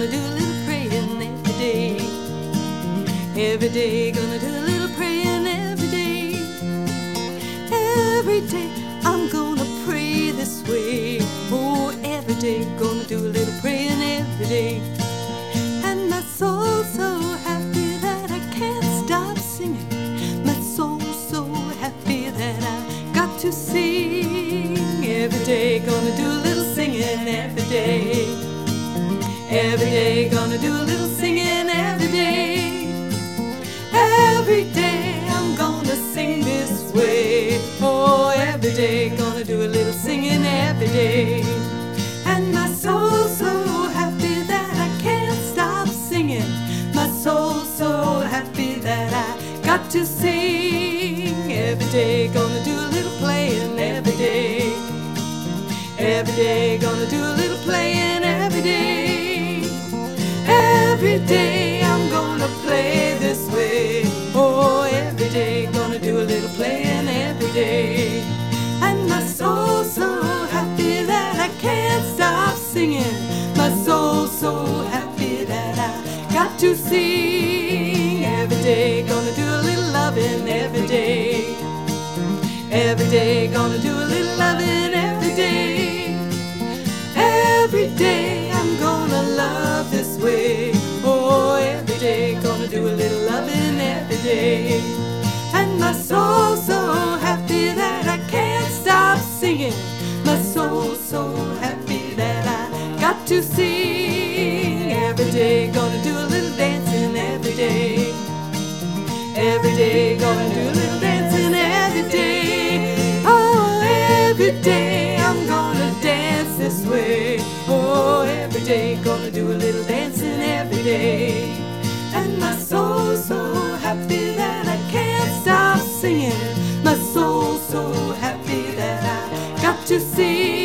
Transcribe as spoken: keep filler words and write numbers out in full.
gonna do a little praying every day. Every day, gonna do a little praying every day. Every day, I'm gonna pray this way. Oh, every day, gonna do a little praying every day. And my soul's so happy that I can't stop singing. My soul's so happy that I got to sing. Every day, gonna do a little singing every day. Every day, gonna do a little singing every day. Every day, I'm gonna sing this way. Oh, every day, gonna do a little singing every day. And my soul's so happy that I can't stop singing. My soul's so happy that I got to sing. Every day, gonna do a little playing every day. Every day, gonna do a little playing every day. Every day, I'm gonna play this way. Oh, every day, gonna do a little playing every day. And my soul's so happy that I can't stop singing. My soul's so happy that I got to sing. Every day, gonna do a little loving every day. Every day, gonna do a little loving every day. Every day, I'm gonna love this way. Oh, every day, gonna do a little loving every day. And my soul's so happy that I can't stop singing. My soul's so happy that I got to sing. Every day, gonna do a little dancing every day. Every day, gonna do a little dancing every day. Oh, every day, I'm gonna dance this way. Oh, every day, gonna do a little dancing every day. And my soul's so happy that I can't stop singing. My soul's so happy that I got to sing.